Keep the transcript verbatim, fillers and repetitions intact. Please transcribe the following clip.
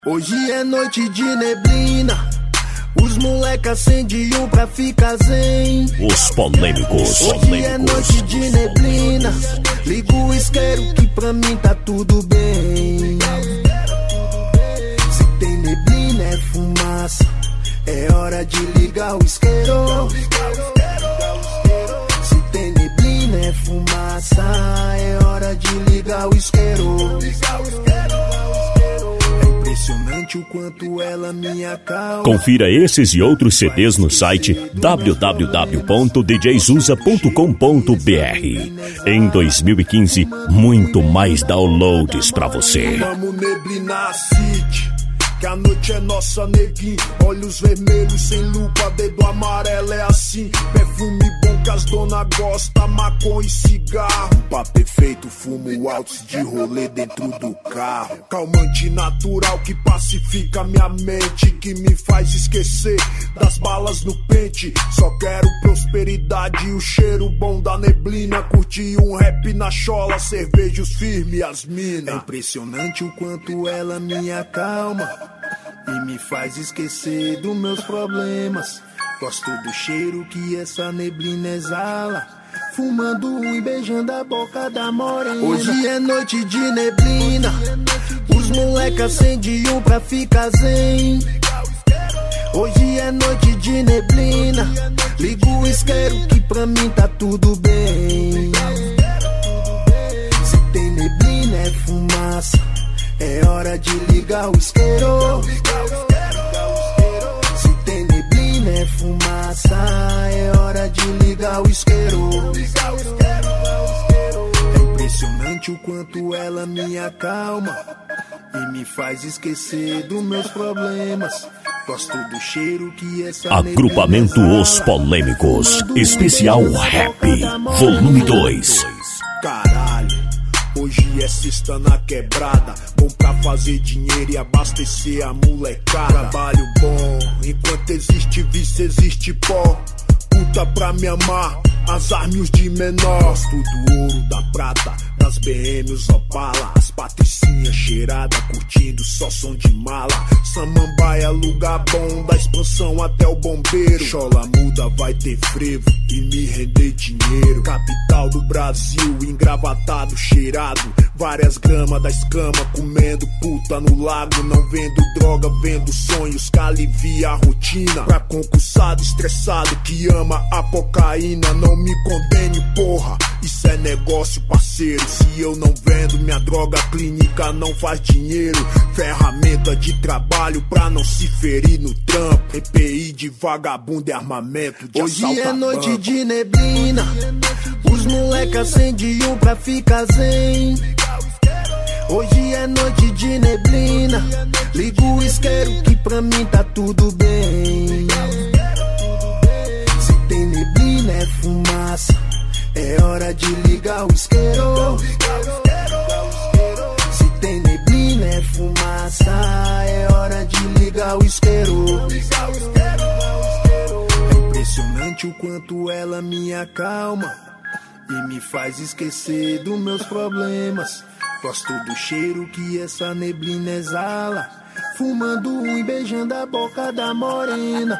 Hoje é noite de neblina, os moleca acende um pra ficar zen. Os polêmicos. Hoje polêmicos. é noite de neblina, liga o isqueiro que pra mim tá tudo bem. Se tem neblina é fumaça, é hora de ligar o isqueiro. Se tem neblina é fumaça, é hora de ligar o isqueiro. Impressionante o quanto ela me acalma. Confira esses e outros C Ds no site w w w ponto d j zusa ponto com ponto b r. Em dois mil e quinze, muito mais downloads pra você. Vamos neblinar a city, que a noite é nossa, neguinho. Olhos vermelhos sem lupa, dedo amarelo, é assim. Perfume bom que as dona gosta, maconha e cigarro. Papo perfeito, fumo alto de rolê dentro do carro. Calmante natural que pacifica minha mente, que me faz esquecer das balas no pente. Só quero prosperidade e o cheiro bom da neblina. Curti um rap na chola, cervejos firmes, as mina. É impressionante o quanto ela me acalma e me faz esquecer dos meus problemas. Gosto do cheiro que essa neblina exala, fumando um e beijando a boca da morena. Hoje é noite de neblina, os moleca acende um pra ficar zen. Hoje é noite de neblina, liga o isqueiro que pra mim tá tudo bem. Se tem neblina é fumaça, é hora de ligar o isqueiro. Se tem neblina é fumaça, é hora de ligar o isqueiro. É impressionante o quanto ela me acalma e me faz esquecer dos meus problemas. Gosto do cheiro que essa Agrupamento Os Polêmicos, especial Rap, volume dois. Caralho, hoje é sexta na quebrada, bom pra fazer dinheiro e abastecer a molecada. Trabalho bom, enquanto existe vício existe pó. Puta pra me amar, as armas de menor. Gosto do ouro, da prata, das B M, os Opala, as patricinhas cheiradas, curtindo só som de mala. Samambaia, lugar bom, da expansão até o bombeiro. Chola muda, vai ter frevo e me render dinheiro. Capital do Brasil, engravatado, cheirado, várias gramas da escama, comendo puta no lago. Não vendo droga, vendo sonhos que alivia a rotina. Pra concursado, estressado, que ama a cocaína. Não me condene, porra, isso é negócio, parceiro. Se eu não vendo minha droga, clínica não faz dinheiro. Ferramenta de trabalho pra não se ferir no trampo. E P I de vagabundo e armamento de Hoje assalto é noite banco. de neblina, os moleca acende um pra ficar zen. Hoje é noite de neblina, liga o isqueiro que pra mim tá tudo bem. Se tem neblina é fumaça, é hora de ligar o isqueiro. Se tem neblina é fumaça, é hora de ligar o isqueiro. É impressionante o quanto ela me acalma e me faz esquecer dos meus problemas. Gosto do cheiro que essa neblina exala, fumando um e beijando a boca da morena.